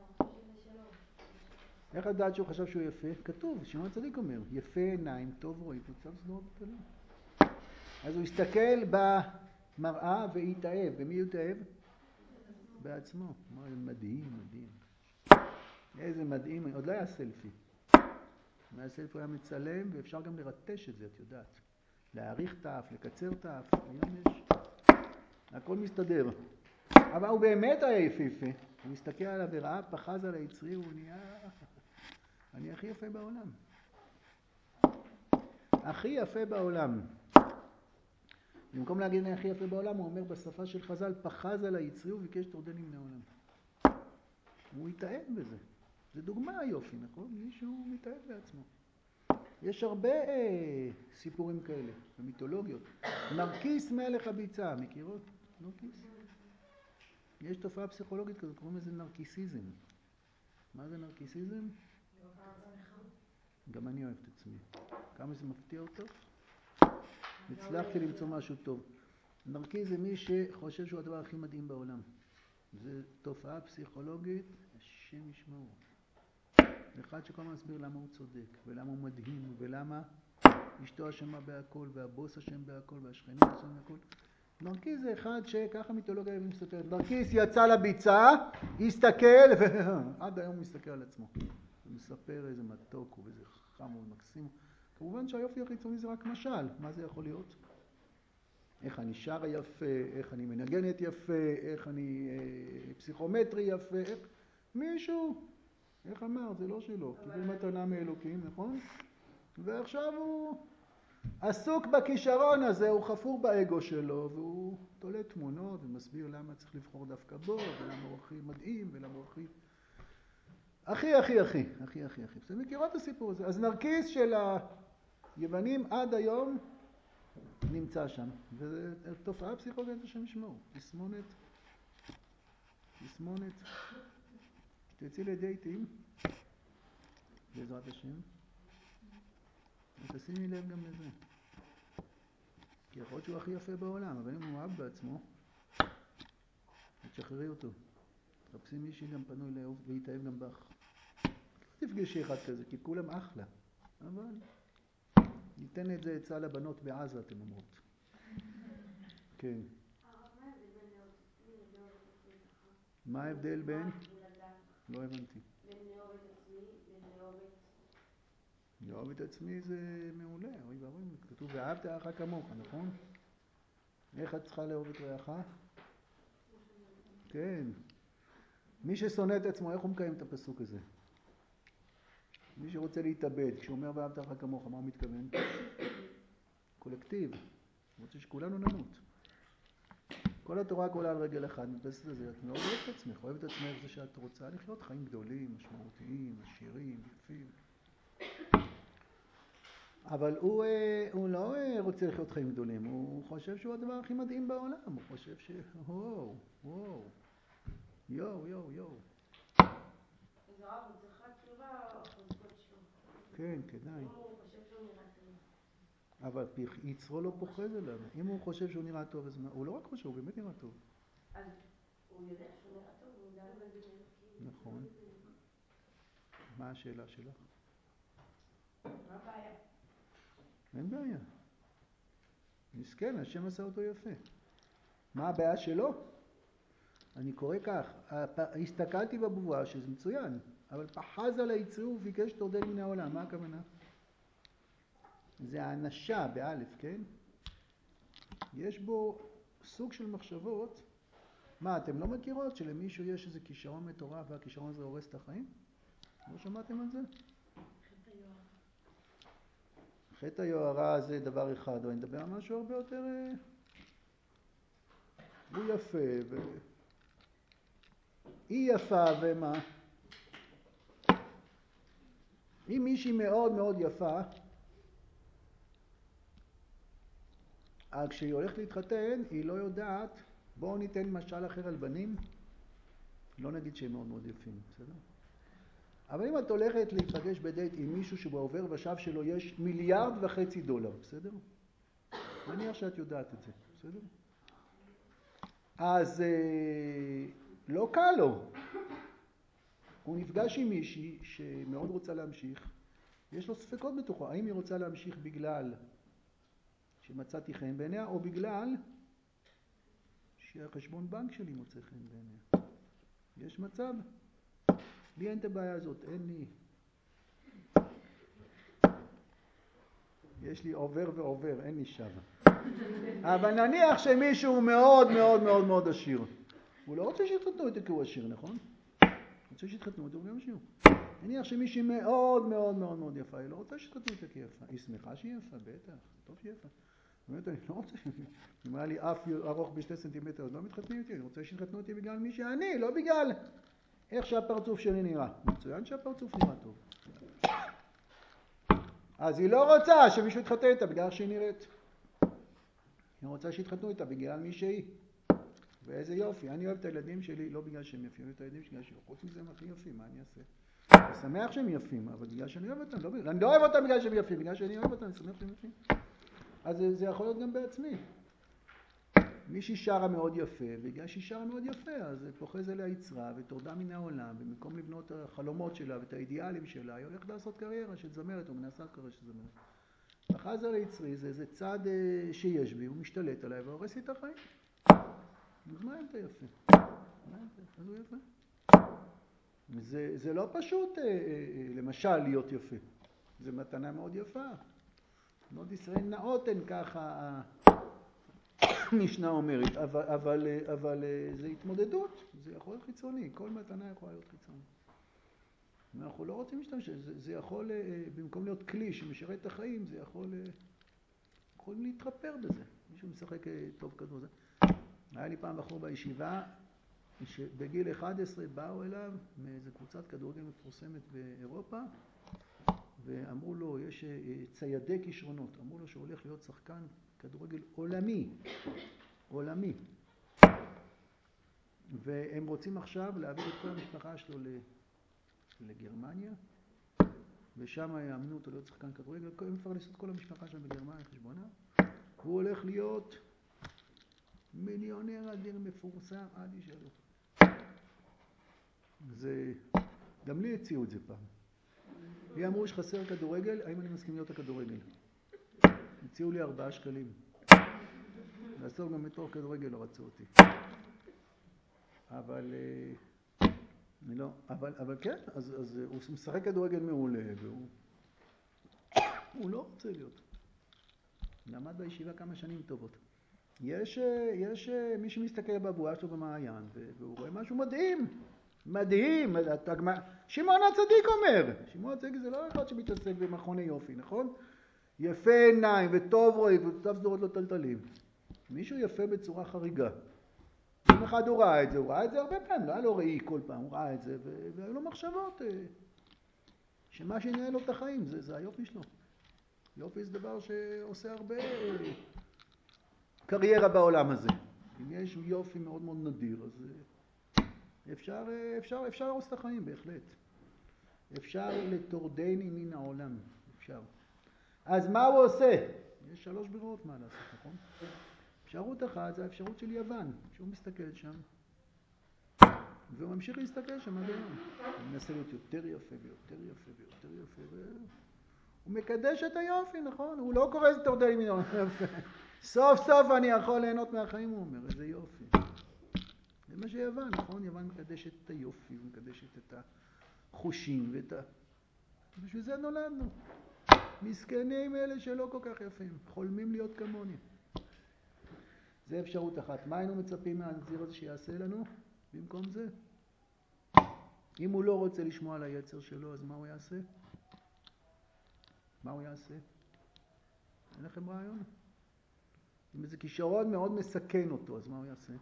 איך לדעת שהוא חשב שהוא יפה? כתוב, שמעון הצדיק אומר, יפה עיניים, טוב רואי, קבוצותיו סדורות לו טלטלים. אז הוא הסתכל במראה והתאהב. ומי הוא התאהב? בעצמו. מדהים, מדהים. איזה מדהים, עוד לא היה סלפי. מהסלפי הוא היה מצלם, ואפשר גם לרטש את זה, את יודעת. להאריך תאף, לקצר תאף, היום יש. הכל מסתדר. אבל הוא באמת היה יפהפה. הוא מסתכל עליו וראה, פחז על היצרי, הוא נהיה... אני הכי יפה בעולם. הכי יפה בעולם. במקום להגיד אני הכי יפה בעולם, הוא אומר בשפה של חז"ל, פחז על היצרי וביקש תורדני מן העולם. הוא התאהב בזה. זה דוגמה היופי, נכון? מישהו מתאהב בעצמו. יש הרבה סיפורים כאלה, במיתולוגיות. נרקיס מלך הביצה, מכירות? נרקיס? יש תופעה פסיכולוגית כזאת, קוראים לזה נרקיסיזם. מה זה נרקיסיזם? גם אני אוהב את עצמי. כמה זה מפתיע אותו? הצלחתי למצוא משהו טוב. נרקיס זה מי שחושב שהוא הדבר הכי מדהים בעולם. זה תופעה פסיכולוגית, השם ישמעו. אחד שכל הזמן מסביר למה הוא צודק, ולמה הוא מדהים, ולמה אשתו אשמה בהכל, והבוס אשם בהכל, והשכנים אשם בהכל. נרקיס זה אחד שככה מיתולוגיה מספרת. נרקיס יצא לביצה, הסתכל, ועד היום הוא מסתכל על עצמו. הוא מספר איזה מתוק הוא, ואיזה חם ומקסים. כמובן שהיופי החיצוני זה רק משל. מה זה יכול להיות? איך אני שר יפה, איך אני מנגנת יפה, איך אני פסיכומטרי יפה, מישהו, איך אמר, זה לא שלו, קיבל מתנה מאלוקים, נכון? ועכשיו הוא עסוק בכישרון הזה, הוא חפור באגו שלו, והוא תולה תמונות ומסביר למה צריך לבחור דווקא בו, ולמה הוא הכי מדהים, ולמה הוא הכי. אתם מכירות את הסיפור הזה? אז נרקיס של היוונים עד היום נמצא שם, וזו תופעה פסיכולוגית השם ישמעו. תסמונת. שתצאי לדייטים, בעזרת השם, ותשימי לב גם לזה. כי יכול להיות שהוא הכי יפה בעולם, אבל אם הוא אוהב בעצמו, תשחררי אותו. תחפשי מישהי גם פנוי לאהוב ויתאהב גם בך. לא תפגשי אחד כזה, כי כולם אחלה. אבל ניתן את זה עצה לבנות בעזה, אתם אומרות. כן. מה ההבדל בין? לא הבנתי. בין לאהוב את עצמי, בין לאהוב את... לאהוב את עצמי זה מעולה, אוי ואבוי, כתוב ואהבת רעך כמוך, נכון? איך את צריכה לאהוב את רעך? כן. מי ששונא את עצמו, איך הוא מקיים את הפסוק הזה? מי שרוצה להתאבד, כשהוא אומר ואהבת רעך כמוך, מה הוא מתכוון? קולקטיב. הוא רוצה שכולנו נמות. כל התורה כולה על רגל אחד, מתבססת על זה, את מאוד אוהבת את עצמך, אוהבת את עצמך זה שאת רוצה לחיות חיים גדולים, משמעותיים, עשירים, יפים. אבל הוא לא רוצה לחיות חיים גדולים, הוא חושב שהוא הדבר הכי מדהים בעולם, הוא חושב וואו. יואו. אז הרב, הוא צריך להכיר בחוזקות שלו. כן, כדאי. אם הוא חושב שהוא נראה טוב. אבל יצרו לא פוחד עליו. אם הוא חושב שהוא נראה טוב, אז הוא לא רק חושב, הוא באמת נראה טוב. אז הוא יודע שהוא נראה טוב, הוא יודע לבלבל אלוקים. נכון. מה השאלה שלך? מה הבעיה? אין בעיה. מסכן, השם עשה אותו יפה. מה הבעיה שלו? אני קורא כך, הסתכלתי בבואה שזה מצוין, אבל פחז על היצרו וביקש תורדל מן העולם. מה הכוונה? זה האנשה באלף, כן? יש בו סוג של מחשבות. מה, אתם לא מכירות שלמישהו יש איזה כישרון מטורף והכישרון הזה הורס את החיים? לא שמעתם על זה? חטא היוהרה זה דבר אחד, אבל אני מדבר על משהו הרבה יותר... הוא יפה היא יפה ומה? אם מישהי מאוד מאוד יפה, כשהיא הולכת להתחתן, היא לא יודעת, בואו ניתן משל אחר על בנים, לא נגיד שהם מאוד מאוד יפים, בסדר? אבל אם את הולכת להיפגש בדייט עם מישהו שבעובר ושב שלו יש $1.5 מיליארד, בסדר? נניח שאת יודעת את זה, בסדר? אז לא קל לו. הוא נפגש עם מישהי שמאוד רוצה להמשיך, יש לו ספקות בתוכו, האם היא רוצה להמשיך בגלל שמצאתי חן בעיניה, או בגלל שהחשבון בנק שלי מוצא חן בעיניה. יש מצב. לי אין את הבעיה הזאת, אין לי. יש לי עובר ועובר, אין לי שווה. אבל נניח שמישהו מאוד מאוד מאוד מאוד עשיר. הוא לא רוצה שיתחתנו איתו כי הוא עשיר, נכון? הוא רוצה שיתחתנו איתו גם עשיר. נניח שמישהי מאוד מאוד מאוד מאוד יפה, היא לא רוצה שיתחתנו איתו כי יפה. היא שמחה שהיא יפה, בטח, טוב שהיא יפה. באמת, אני לא רוצה, אם היה לי אף ארוך ב2 סנטימטר, אז לא מתחתנים איתי, אני רוצה שיתחתנו אותי בגלל מי שאני, לא בגלל איך שהפרצוף שלי נראה. מצוין שהפרצוף נראה טוב. אז היא לא רוצה שמישהו יתחתן איתה בגלל שהיא נראית. היא רוצה שיתחתנו איתה בגלל מי שהיא. ואיזה יופי, אני אוהב את הילדים שלי לא בגלל שהם יפים, את הילדים שלי, חוץ מזה הם הכי יפים, מה אני אעשה? אני שמח שהם יפים, אבל בגלל שאני אוהב אותם, אני לא אוהב אותם בגלל שהם יפים, בגלל שאני אוהב אותם, אני שמח שהם יפים. אז זה יכול להיות גם בעצמי. מישהי שרה מאוד יפה, ובגלל שהיא שרה מאוד יפה, אז פוחז עליה יצרה ותורדה מן העולם, במקום לבנות את החלומות שלה ואת האידיאלים שלה, היא הולכת לעשות קריירה של זמרת, או מנסה קריירה של זמרת. פחז על היצרי, זה צד שיש בי, הוא משתלט עליי והורס לי את החיים. אז מה אם אתה יפה? אז הוא יפה. זה לא פשוט, למשל, להיות יפה. זה מתנה מאוד יפה. בנות ישראל נאות הן ככה, משנה אומרת, אבל זה התמודדות, זה יכול להיות חיצוני, כל מתנה יכולה להיות חיצוני. אנחנו לא רוצים להשתמש, זה יכול, במקום להיות כלי שמשרת את החיים, זה יכולים להתרפר בזה. מישהו משחק טוב כדור זה. היה לי פעם בחור בישיבה, שבגיל 11 באו אליו מאיזו קבוצת כדורגל מפורסמת באירופה, ואמרו לו, יש ציידי כישרונות, אמרו לו שהוא הולך להיות שחקן כדורגל עולמי. והם רוצים עכשיו להעביר את כל המשפחה שלו לגרמניה, ושם יאמנו אותו להיות שחקן כדורגל, הם מפרנסות את כל המשפחה שלהם בגרמניה חשבונה, והוא הולך להיות מיליונר אדיר מפורסם עד ישאלו. גם לי הציעו את זה פעם. לי אמרו שחסר כדורגל, האם אני מסכים להיות הכדורגל? הציעו לי 4 שקלים. לעשות גם בתור כדורגל לא רצו אותי. אבל כן, אז הוא משחק כדורגל מעולה, והוא לא רוצה להיות. למד בישיבה כמה שנים טובות. יש מי שמסתכל בבואה שלו במעיין, והוא רואה משהו מדהים. שמעון הצדיק אומר, שמעון הצדיק זה לא אחד שמתעסק במכוני יופי, נכון? יפה עיניים וטוב רואי וטוב סדורות לא טלטלים. מישהו יפה בצורה חריגה. יום אחד הוא ראה את זה הרבה פעמים, לא היה לו ראי כל פעם, הוא ראה את זה, והיו לו מחשבות שמה שנראה לו את החיים, זה היופי שלו. יופי זה דבר שעושה הרבה קריירה בעולם הזה. אם יש יופי מאוד מאוד נדיר, אז אפשר להרוס את החיים, בהחלט. אפשר לטורדני מן העולם, אפשר. אז מה הוא עושה? יש 3 ברירות מה לעשות, נכון? אפשרות אחת זה האפשרות של יוון, שהוא מסתכל שם, והוא ממשיך להסתכל שם עד היום. הוא מנסה להיות יותר יפה ויותר יפה ויותר יפה, הוא מקדש את היופי, נכון? הוא לא קורא איזה טורדני מן העולם. סוף סוף אני יכול ליהנות מהחיים, הוא אומר, איזה יופי. זה מה שיוון, נכון? יוון מקדשת את היופי, ומקדשת את החושים ואת בשביל זה נולדנו. מסכנים אלה שלא כל כך יפים, חולמים להיות כמוני. זה אפשרות אחת. מה היינו מצפים מהנזיר הזה שיעשה לנו? במקום זה. אם הוא לא רוצה לשמוע על היצר שלו, אז מה הוא יעשה? מה הוא יעשה? אין לכם רעיון? אם איזה כישרון מאוד מסכן אותו, אז מה הוא יעשה?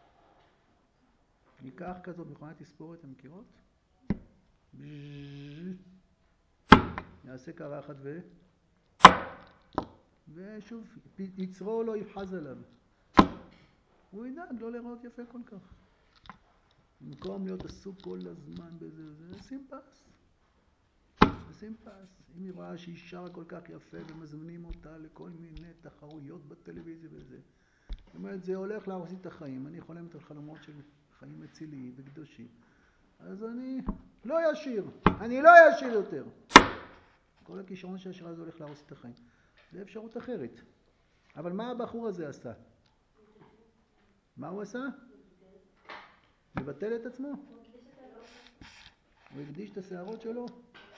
ניקח כזאת מכונת תספורת, אתם מכירות? יעשה קרחת ושוב, יצרו לא יבחז עליו. הוא ידאג לא לראות יפה כל כך. במקום להיות עסוק כל הזמן בזה, שים פס. שים פס. אם היא רואה שהיא שרה כל כך יפה ומזמינים אותה לכל מיני תחרויות בטלוויזיה וזה. זאת אומרת, זה הולך להרוס את החיים. אני חולמת על חלומות של חיים מציליים וקדושים. אז אני לא ישיר. אני לא ישיר יותר. כל הכישרון של השירה הזה הולך להרוס את החיים. זה אפשרות אחרת. אבל מה הבחור הזה עשה? מה הוא עשה? לבטל את עצמו. הוא הקדיש את השערות שלו.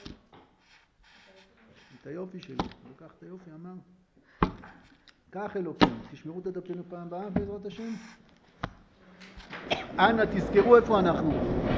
את היופי שלו. הוא לקח את היופי, אמר. כך אלוקים. תשמרו את הדפים לפעם הבאה בעזרת השם. אנא, תזכרו איפה אנחנו.